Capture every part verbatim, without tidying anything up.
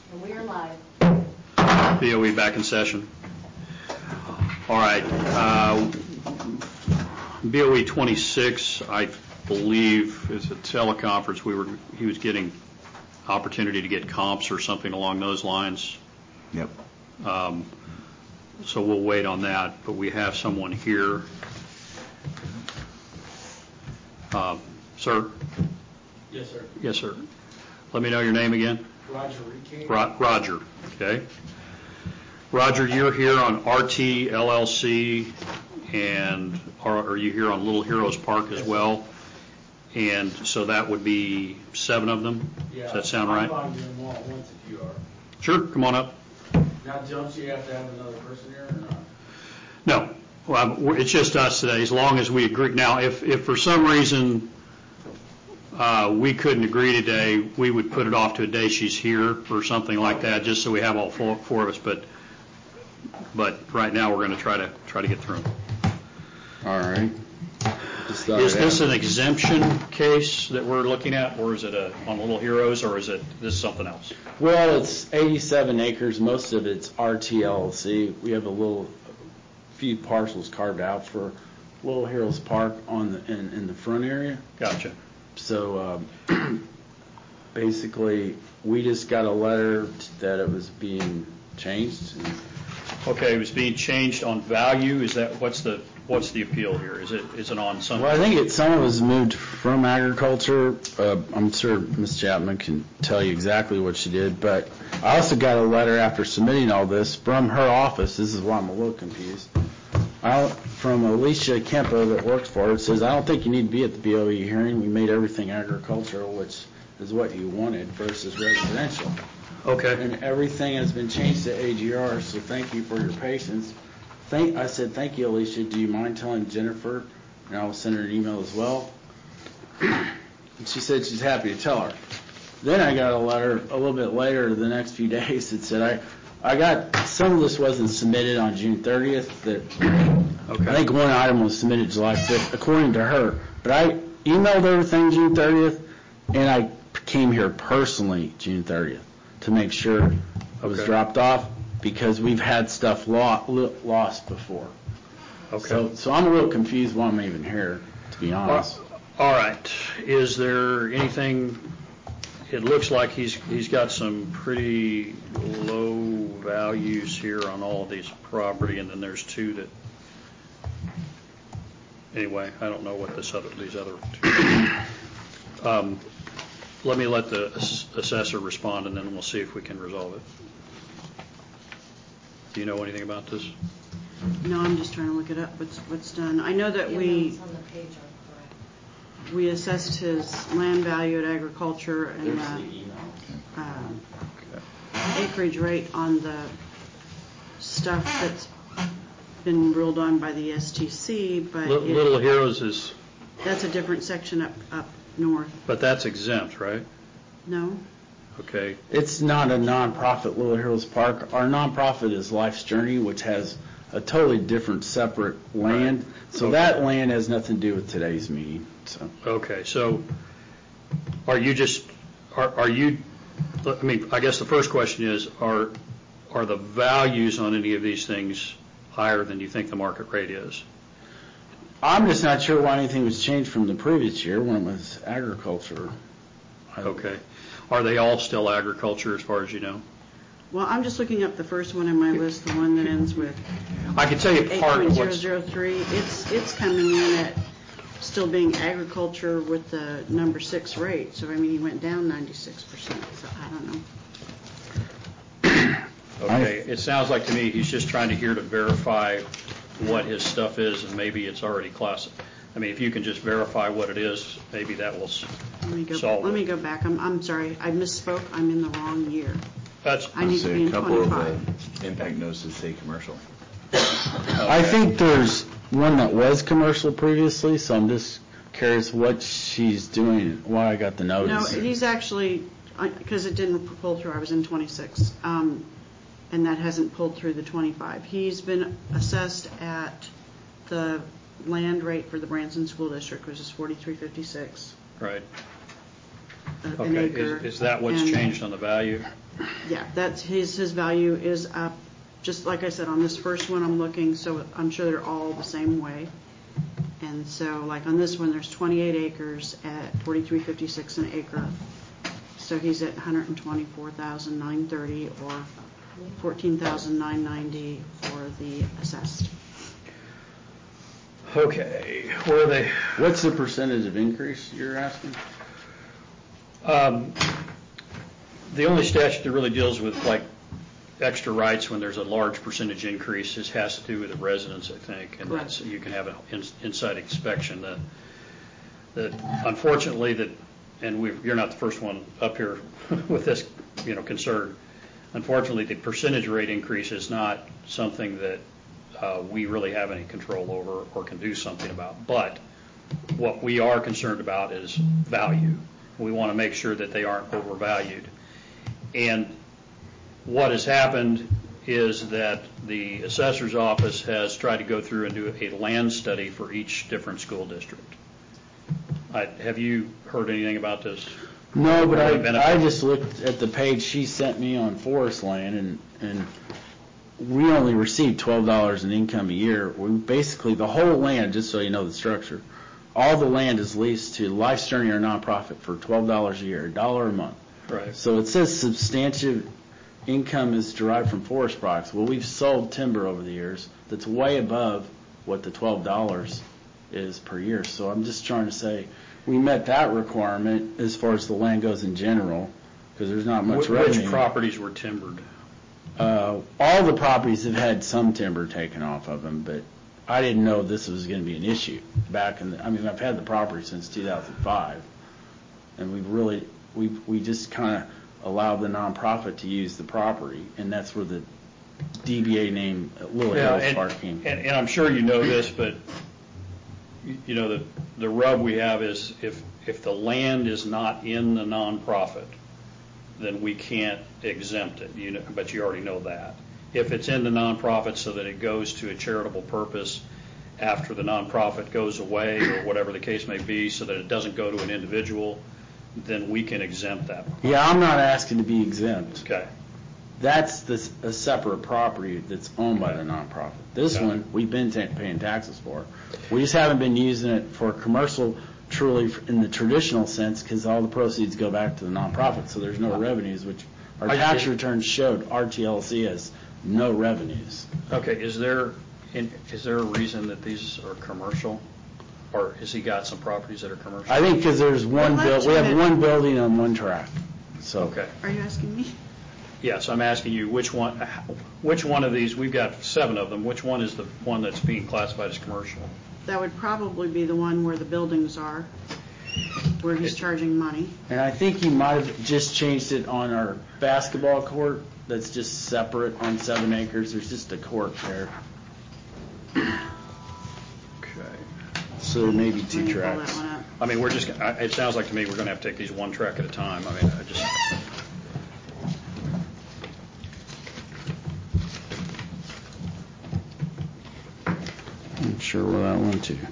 And we are live. B O E back in session. All right. Uh, B O E twenty-six, I believe, is a teleconference. We were he was getting opportunity to get comps or something along those lines. Yep. Um, so we'll wait on that. But we have someone here. Uh, sir. Yes, sir. Yes, sir. Let me know your name again. Roger Recane. Ro- Roger. Okay. Roger, you're here on R T L L C, and are, are you here on Little Heroes Park as well? And so that would be seven of them? Yeah. Does that sound right? I'm fine doing them all at once if you are. Sure, come on up. Now, don't you have to have another person here or not? No, well, we're- it's just us today, as long as we agree. Now, if, if for some reason uh, we couldn't agree today, we would put it off to a day she's here or something like that, just so we have all four, four of us. But But right now, we're going to try to try to get through them. All right. Is this an exemption case that we're looking at, or is it a, on Little Heroes, or is it this something else? Well, it's eighty-seven acres. Most of it's R T L L C. We have a little few parcels carved out for Little Heroes Park on the in, in the front area. Gotcha. So um, basically, we just got a letter that it was being changed. Okay, it was being changed on value. Is that what's the what's the appeal here? Is it is it on some? Well, I think it, some of it was moved from agriculture. Uh, I'm sure Miz Chapman can tell you exactly what she did, but I also got a letter after submitting all this from her office. This is why I'm a little confused. I, from Alicia Kempo that works for her, it says, I don't think you need to be at the B O E hearing. We made everything agricultural, which is what you wanted, versus residential. Okay. And everything has been changed to A G R, so thank you for your patience. Thank, I said, thank you, Alicia. Do you mind telling Jennifer? And I'll send her an email as well. And she said she's happy to tell her. Then I got a letter a little bit later, the next few days, that said, I, I got, some of this wasn't submitted on June thirtieth. That Okay. I think one item was submitted July fifth, according to her. But I emailed everything June thirtieth, and I came here personally June thirtieth. To make sure it was Okay. dropped off, because we've had stuff lo- lost before. Okay. So, so I'm a little confused why I'm even here, to be honest. All right. Is there anything? It looks like he's he's got some pretty low values here on all of these property, and then there's two that. Anyway, I don't know what this other these other two. Um, Let me let the assessor respond, and then we'll see if we can resolve it. Do you know anything about this? No, I'm just trying to look it up, what's, what's done. I know that The we, amounts on the page are correct. we assessed his land value at agriculture and There's the the email. uh, acreage rate on the stuff that's been ruled on by the S T C, but Little, it, Little Heroes is, that's a different section up, up north. but that's exempt, right? No? Okay. It's not a nonprofit, Little Heroes Park. Our nonprofit is Life's Journey, which has a totally different, separate land. Right. So Okay. that land has nothing to do with today's meeting. So. Okay. So, are you just are are you? I mean, I guess the first question is: Are are the values on any of these things higher than you think the market rate is? I'm just not sure why anything was changed from the previous year when it was agriculture. Okay. Are they all still agriculture as far as you know? Well, I'm just looking up the first one in my list, the one that ends with I can tell you eight part point of zero what's... zero three. It's, it's coming in at still being agriculture with the number six rate. So, I mean, he went down ninety-six percent, so I don't know. Okay. It sounds like to me he's just trying to hear to verify what his stuff is, and maybe it's already classified. I mean, if you can just verify what it is, maybe that will Let me go, solve let it. me go back. I'm, I'm sorry. I misspoke. I'm in the wrong year. That's, I need to be a in couple of twenty-five. the impact notices say commercial. I think there's one that was commercial previously, so I'm just curious what she's doing, why I got the No, notice. he's actually, because it didn't pull through, I was in twenty-six, um, and that hasn't pulled through the twenty-five. He's been assessed at the land rate for the Branson School District, which is forty-three fifty-six right. an Okay. acre. Is, is that what's and changed on the value? yeah, that's, his, his value is up, just like I said, on this first one I'm looking, so I'm sure they're all the same way. And so, like on this one, there's twenty-eight acres at forty-three fifty-six an acre. So he's at one hundred twenty-four thousand nine hundred thirty or fourteen thousand nine hundred ninety for the assessed. Okay, where are they? What's the percentage of increase you're asking? Um, The only statute that really deals with like extra rights when there's a large percentage increase is, has to do with the residents, I think, and that's, you can have an in- inside inspection. That, that unfortunately that, and we, you're not the first one up here with this, you know, concern. Unfortunately, the percentage rate increase is not something that uh, we really have any control over or can do something about. But what we are concerned about is value. We want to make sure that they aren't overvalued. And what has happened is that the assessor's office has tried to go through and do a land study for each different school district. I, have you heard anything about this? No, but Really I, benefit? I just looked at the page she sent me on forest land, and, and we only received twelve dollars in income a year. We basically, the whole land, just so you know the structure, all the land is leased to Life Journey or nonprofit for twelve dollars a year, a dollar a month. Right. So it says substantive income is derived from forest products. Well, we've sold timber over the years that's way above what the twelve dollars is per year. So I'm just trying to say we met that requirement as far as the land goes in general, because there's not much Wh- revenue. Which properties were timbered? Uh, all the properties have had some timber taken off of them, but I didn't know this was going to be an issue back in the, I mean, I've had the property since two thousand five, and we've really, we we just kind of allowed the nonprofit to use the property, and that's where the D B A name Lily Yeah, Hills and, Park came from. and, and I'm sure you know this, but you, you know, the, the rub we have is if, if the land is not in the nonprofit, then we can't exempt it, you know, but you already know that. If it's in the nonprofit so that it goes to a charitable purpose after the nonprofit goes away or whatever the case may be, so that it doesn't go to an individual, then we can exempt that. Yeah, I'm not asking to be exempt. Okay. That's this, a separate property that's owned by the nonprofit. This Okay. one, we've been ta- paying taxes for. We just haven't been using it for commercial truly in the traditional sense, because all the proceeds go back to the nonprofit, so there's no revenues, which our I- tax returns showed R T L C has no revenues. Okay, is there, in- is there a reason that these are commercial? Or has he got some properties that are commercial? I think because there's one, Well, buil- let's we have admit- one building on one track, so. Okay. Are you asking me? Yes, I'm asking you, which one, which one of these, we've got seven of them, which one is the one that's being classified as commercial? That would probably be the one where the buildings are, where he's charging money. And I think he might have just changed it on our basketball court that's just separate on seven acres. There's just a court there. Okay. So there may be Let two me pull that tracks. one up. I mean, we're just, I- it sounds like to me we're going to have to take these one track at a time. I mean, I just, I'm not sure where that went to.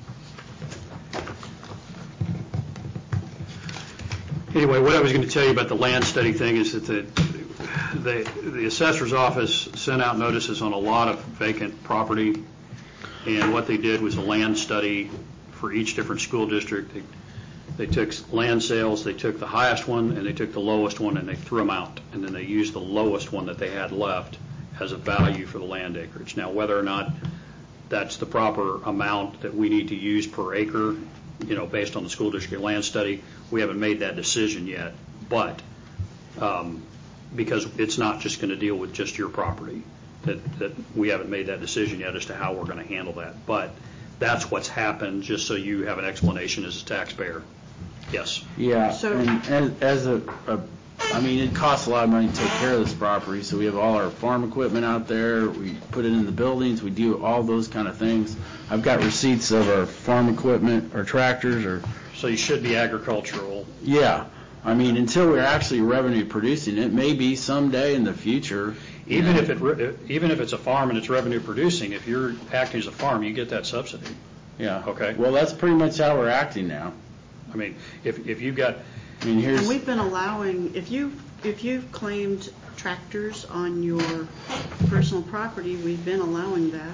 anyway, what I was going to tell you about the land study thing is that the, the, the assessor's office sent out notices on a lot of vacant property, and what they did was a land study for each different school district. They, they took land sales, they took the highest one, and they took the lowest one, and they threw them out, and then they used the lowest one that they had left as a value for the land acreage. Now, whether or not that's the proper amount that we need to use per acre, you know, based on the school district land study, we haven't made that decision yet. But um, because it's not just going to deal with just your property, that, that we haven't made that decision yet as to how we're going to handle that. But that's what's happened, just so you have an explanation as a taxpayer. Yes. Yeah, So- and, and as a, a, I mean, it costs a lot of money to take care of this property, so we have all our farm equipment out there, we put it in the buildings, we do all those kind of things. I've got receipts of our farm equipment, our tractors, or, So you should be agricultural. yeah. I mean, until we're actually revenue producing, it may be someday in the future. you Even know. if it, re- even if it's a farm and it's revenue producing, if you're acting as a farm, you get that subsidy. Yeah. Okay. Well, that's pretty much how we're acting now. I mean, if, if you've got, I mean, here's. And we've been allowing, if you if you've claimed tractors on your personal property, we've been allowing that.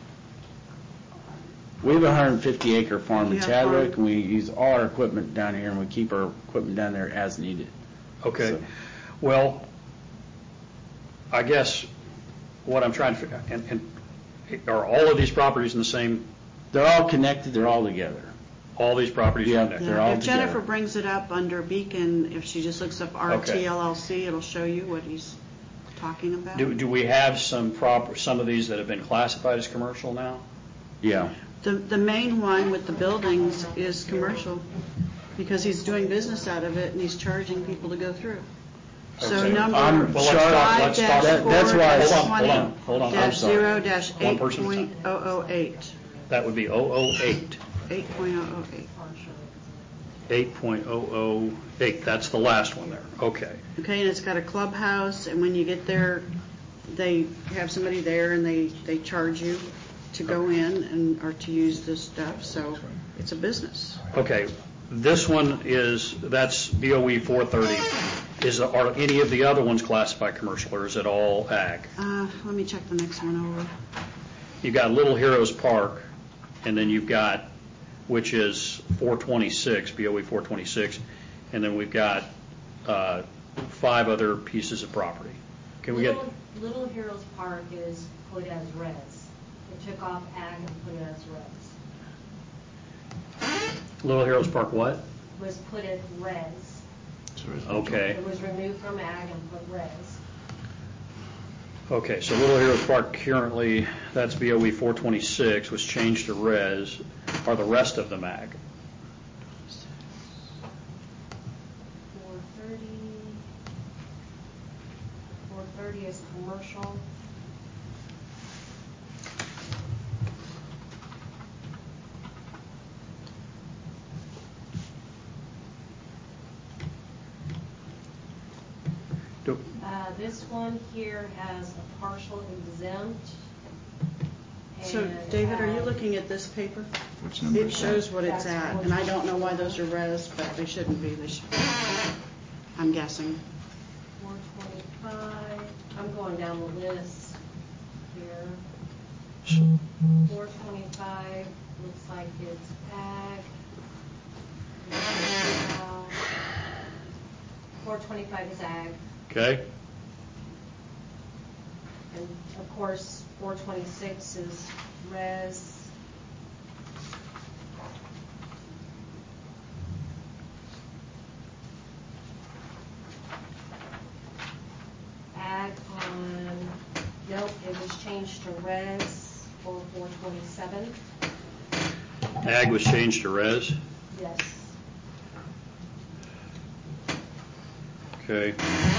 We have a one hundred fifty acre farm in You have Chadwick, farm? and we use all our equipment down here, and we keep our equipment down there as needed. Okay. So- Well, I guess what I'm trying to figure out, and, and are all of these properties in the same, They're all connected, they're all together. all these properties are Yeah. connected? They're Yeah, all if Jennifer together. brings it up under Beacon, if she just looks up R T L L C, it'll show you what he's talking about. Do, do we have some proper, some of these that have been classified as commercial now? Yeah. The, the main one with the buildings is commercial, because he's doing business out of it and he's charging people to go through. So Okay. number I'm Well, let's talk- five let's talk- dash That- four that's why- dash Hold on, hold twenty on, hold on. dash I'm sorry. zero dash One eight person at a point time. oh oh eight, That would be oh oh eight. eight point oh oh eight. eight point oh oh eight, that's the last one there. Okay. Okay, and it's got a clubhouse, and when you get there, they have somebody there and they, they charge you to go in and, or to use this stuff, so it's a business. Okay, this one is, that's B O E four thirty. Is, are any of the other ones classified commercial, or is it all ag? Uh, let me check the next one over. You've got Little Heroes Park, and then you've got, which is four twenty-six, B O E four twenty-six, and then we've got uh, five other pieces of property. Can we get, Little, Little Heroes Park is put as res. They took off ag and put it as res. Little Heroes Park what? Was put as res. Okay. It was removed from ag and put res. Okay, so Little Heroes Park currently, that's B O E four twenty-six, was changed to res. Are the rest of them ag? four thirty. four thirty is commercial. Do- Uh, this one here has a partial exempt. So, and, David, are you uh, looking at this paper? Which number It is shows what it's That's at, four and I don't know why those are res, but they shouldn't be, they should be, I'm guessing. four twenty-five, I'm going down the list here. four twenty-five, looks like it's ag. four twenty-five is ag, Okay, and of course, four twenty-six is res. Ag on, nope, it was changed to res for four twenty-seven. ag was changed to res. Yes. Okay.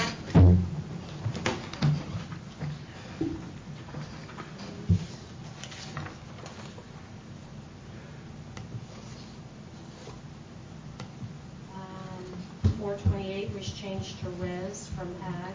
Um, four twenty-eight was changed to res from ag.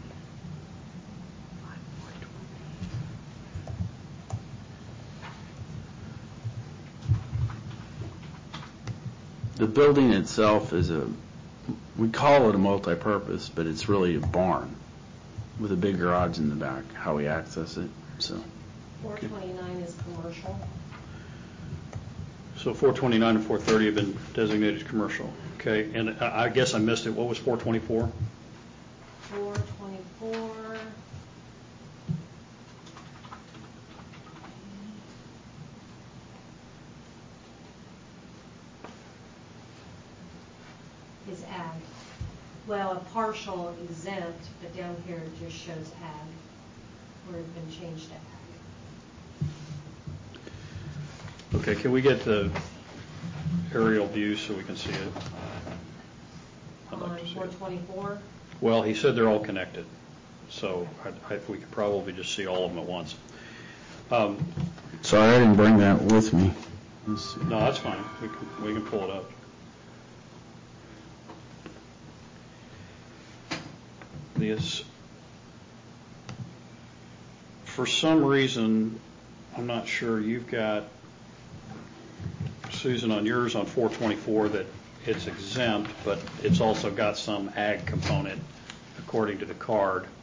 The building itself is a, we call it a multi-purpose, but it's really a barn with a big garage in the back, how we access it, so. four twenty-nine is commercial. So four twenty-nine and four thirty have been designated commercial. Okay, and I I guess I missed it. What was four twenty-four? four twenty-four. Is ag. Well, a partial exempt, but down here it just shows ag, where it's been changed to ag. Okay, can we get the aerial view so we can see it? I'd like On to see four it. twenty-four, Well, he said they're all connected, so I, I, we could probably just see all of them at once. Um, Sorry, I didn't bring that with me. Let's see. no, that's fine. We can, we can pull it up. This, for some reason, I'm not sure, you've got, Susan, on yours on four twenty-four that it's exempt, but it's also got some ag component according to the card.